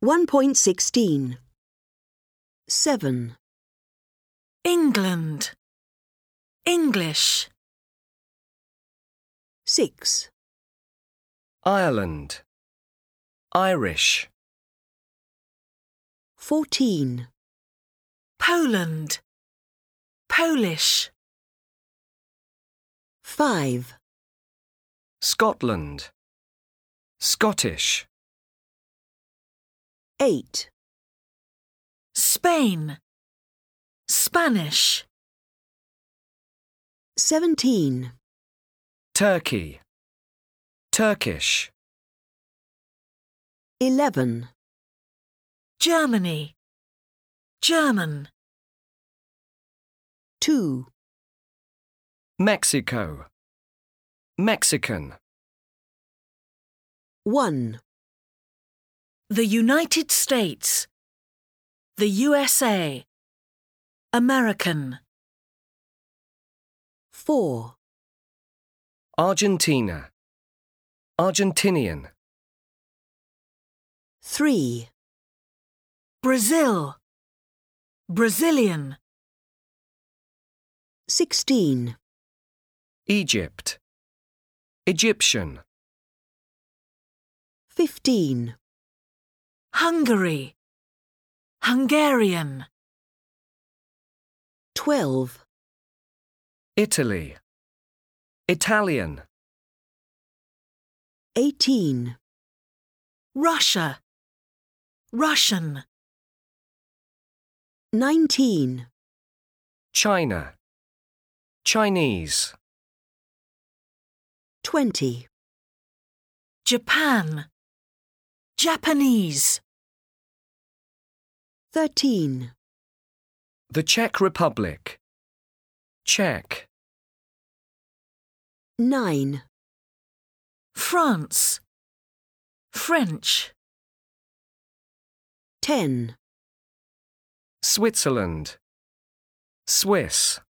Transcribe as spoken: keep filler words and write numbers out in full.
one point sixteen. seven. England. English. six. Ireland. Irish. fourteen. Poland. Polish. five. Scotland. Scottish. eight. Spain. Spanish. seventeen. Turkey. Turkish. eleven. Germany. German. two. Mexico. Mexican. one. The United States. The U S A. American. four. Argentina. Argentinian. three. Brazil. Brazilian. sixteen. Egypt. Egyptian. fifteen. Hungary. Hungarian. twelve. Italy. Italian. eighteen. Russia. Russian. nineteen. China. Chinese. twenty. Japan. Japanese. thirteen. The Czech Republic. Czech. nine. France. French. ten. Switzerland. Swiss.